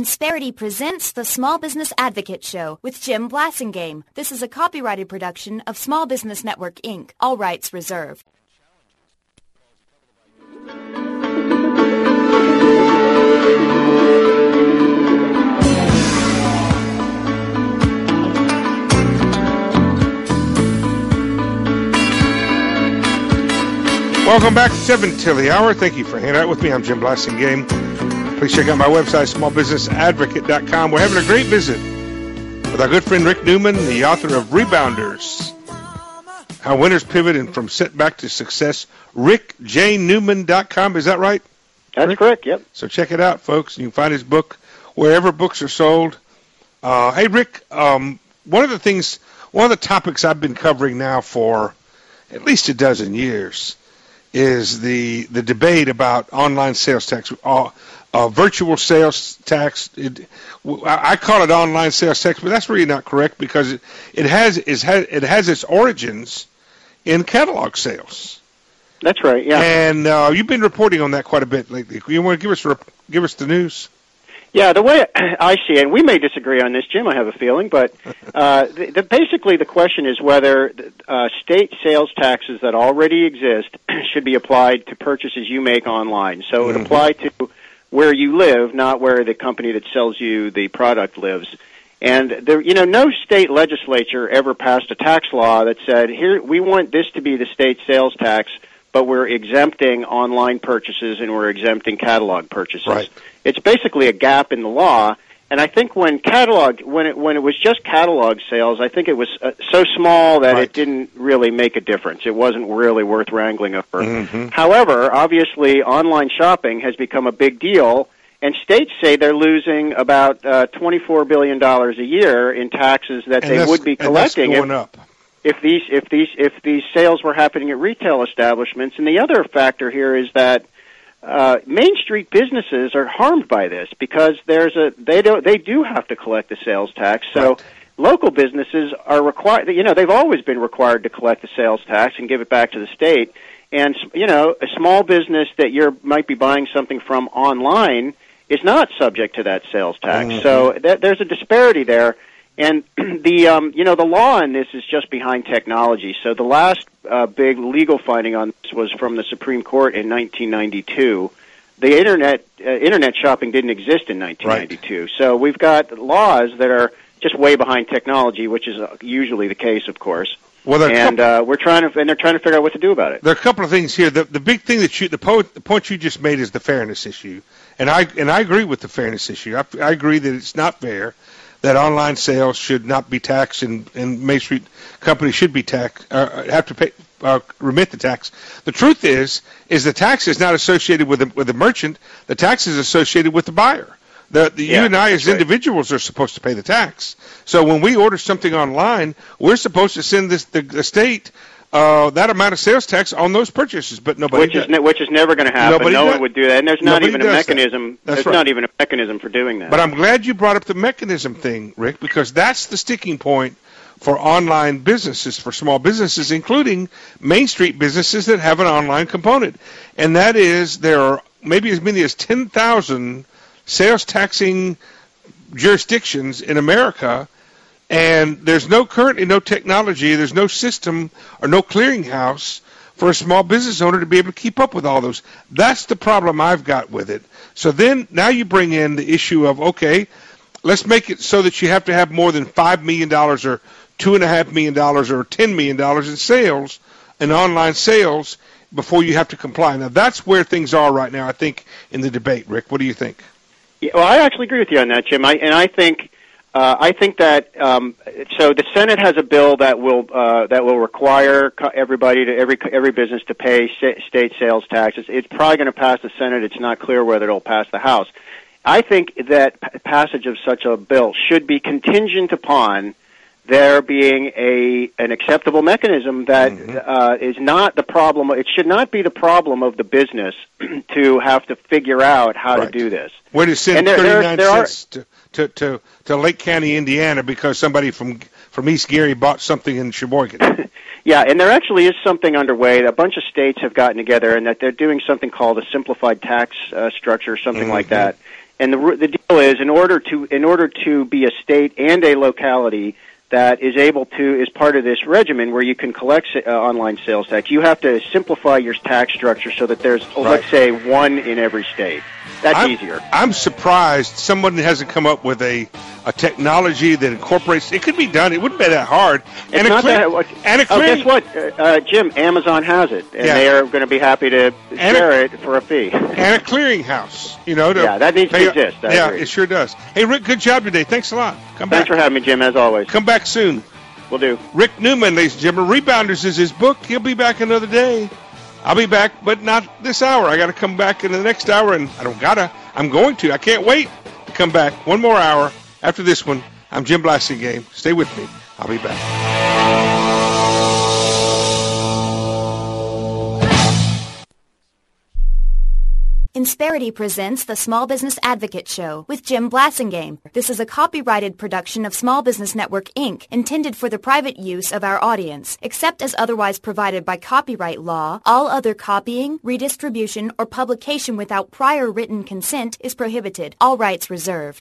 Insperity presents the Small Business Advocate Show with Jim Blasingame. This is a copyrighted production of Small Business Network, Inc., all rights reserved. Welcome back to 7 till the hour. Thank you for hanging out with me. I'm Jim Blasingame. Please check out my website, smallbusinessadvocate.com. We're having a great visit with our good friend Rick Newman, the author of Rebounders, How Winners Pivot and From Setback to Success. RickJNewman.com. Is that right? That's Rick? correct, yep. So check it out, folks. You can find his book wherever books are sold. Hey, Rick, one of the topics I've been covering now for at least a dozen years is the debate about online sales tax, virtual sales tax. I call it online sales tax, but that's really not correct because it has its origins in catalog sales. That's right, yeah. And you've been reporting on that quite a bit lately. You want to give us the news? Yeah, the way I see it, and we may disagree on this, Jim, I have a feeling, but basically the question is whether state sales taxes that already exist should be applied to purchases you make online. So it would apply to where you live, not where the company that sells you the product lives. And no state legislature ever passed a tax law that said, here, we want this to be the state sales tax, but we're exempting online purchases and we're exempting catalog purchases. Right. It's basically a gap in the law, and I think when it was just catalog sales, I think it was so small that it didn't really make a difference. It wasn't really worth wrangling over. Mm-hmm. However, obviously, online shopping has become a big deal, and states say they're losing about $24 billion a year in taxes that they would be collecting. And that's going up. If these sales were happening at retail establishments. And the other factor here is that Main Street businesses are harmed by this because they do have to collect the sales tax. So local businesses are required. They've always been required to collect the sales tax and give it back to the state. And a small business that you might be buying something from online is not subject to that sales tax. Mm-hmm. So there's a disparity there. And the law in this is just behind technology. So the last big legal finding on this was from the Supreme Court in 1992. The internet shopping didn't exist in 1992. Right. So we've got laws that are just way behind technology, which is usually the case, of course. Well, they're trying to figure out what to do about it. There are a couple of things here. The big thing the point you just made is the fairness issue, and I agree with the fairness issue. I agree that it's not fair that online sales should not be taxed, and Main Street companies should be taxed, have to pay, remit the tax. The truth is the tax is not associated with the merchant. The tax is associated with the buyer. You and I as individuals are supposed to pay the tax. So when we order something online, we're supposed to send the state that amount of sales tax on those purchases, but nobody does. Which is never going to happen. No one would do that, and there's not even a mechanism. There's not even a mechanism for doing that. But I'm glad you brought up the mechanism thing, Rick, because that's the sticking point for online businesses, for small businesses, including Main Street businesses that have an online component, and that is there are maybe as many as 10,000 sales taxing jurisdictions in America. And there's currently no technology, there's no system or no clearinghouse for a small business owner to be able to keep up with all those. That's the problem I've got with it. So then now you bring in the issue of, okay, let's make it so that you have to have more than $5 million or $2.5 million or $10 million in sales, in online sales, before you have to comply. Now, that's where things are right now, I think, in the debate. Rick, what do you think? Yeah, well, I actually agree with you on that, Jim. I think that so the Senate has a bill that will require every business to pay state sales taxes. It's probably going to pass the Senate. It's not clear whether it'll pass the House. I think that passage of such a bill should be contingent upon there being an acceptable mechanism that is not the problem. It should not be the problem of the business to have to figure out how to do this. Where to send 39 cents to Lake County, Indiana, because somebody from East Gary bought something in Sheboygan. Yeah, and there actually is something underway. A bunch of states have gotten together, and that they're doing something called a simplified tax structure, something like that. And the deal is, in order to be a state and a locality that is part of this regimen where you can collect online sales tax, you have to simplify your tax structure so that there's, let's say, one in every state. That's easier. I'm surprised someone hasn't come up with a technology that incorporates. It could be done. It wouldn't be that hard. It's not that. Guess what, Jim? Amazon has it, and they are going to be happy to share it for a fee. And a clearinghouse, that needs to exist. It sure does. Hey, Rick, good job today. Thanks a lot. Come back. Thanks for having me, Jim. As always. Come back soon. Will do. Rick Newman, ladies and gentlemen. Rebounders is his book. He'll be back another day. I'll be back, but not this hour. I got to come back in the next hour, and I'm going to. I can't wait to come back one more hour after this one. I'm Jim Blasingame. Stay with me. I'll be back. Insperity presents the Small Business Advocate Show with Jim Blasingame. This is a copyrighted production of Small Business Network, Inc., intended for the private use of our audience. Except as otherwise provided by copyright law, all other copying, redistribution, or publication without prior written consent is prohibited. All rights reserved.